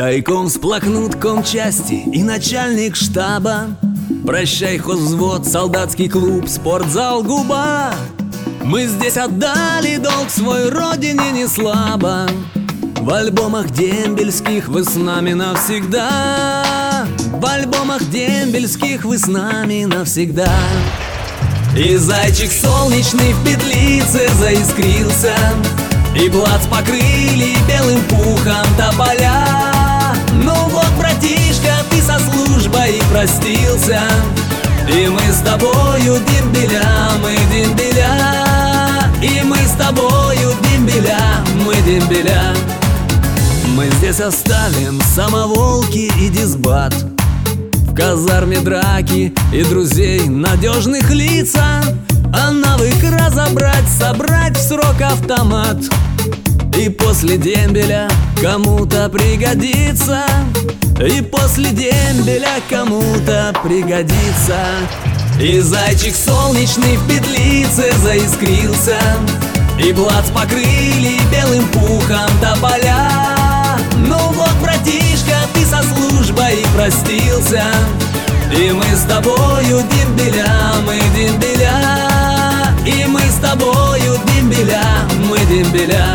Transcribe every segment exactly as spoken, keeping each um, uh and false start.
Тайком всплакнут комчасти и начальник штаба. Прощай, хозвзвод, солдатский клуб, спортзал, губа. Мы здесь отдали долг свой родине не слабо. В альбомах дембельских вы с нами навсегда. В альбомах дембельских вы с нами навсегда. И зайчик солнечный в петлице заискрился, и плац покрыли белым пухом тополя. Ну вот, братишка, ты со службой простился, и мы с тобою дембеля, мы дембеля. И мы с тобою дембеля, мы дембеля. Мы здесь оставим самоволки и дисбат, в казарме драки и друзей надежных лица. А навык разобрать, собрать в срок автомат и после дембеля кому-то пригодится. И после дембеля кому-то пригодится. И зайчик солнечный в петлице заискрился, и плац покрыли белым пухом тополя. Ну вот, братишка, ты со службой простился, и мы с тобою дембеля, мы дембеля. И мы с тобою дембеля, мы дембеля.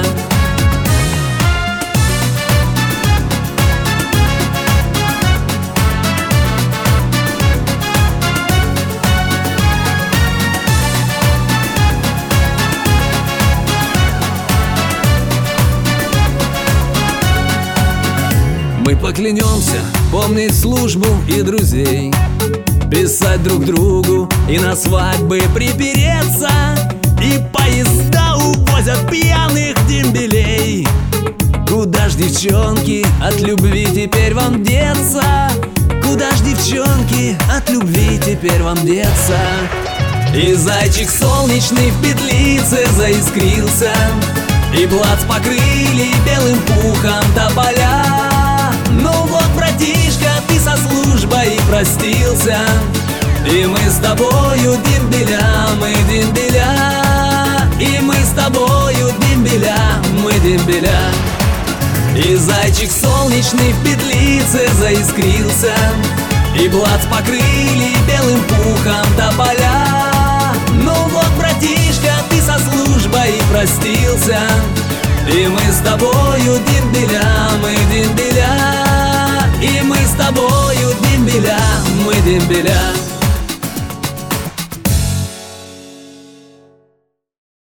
Мы поклянемся помнить службу и друзей, писать друг другу и на свадьбы припереться. И поезда увозят пьяных дембелей. Куда ж, девчонки, от любви теперь вам деться? Куда ж, девчонки, от любви теперь вам деться? И зайчик солнечный в петлице заискрился, и плац покрыли белым пухом тополя. Ну вот, братишка, ты со службой простился, и мы с тобою дембеля, мы дембеля. И мы с тобою дембеля, мы дембеля. И зайчик солнечный в петлице заискрился, и плац покрыли белым пухом тополя. Ну вот, братишка, ты со службой простился, и мы с тобою дембеля, мы дембеля. И мы с тобою дембеля, мы дембеля.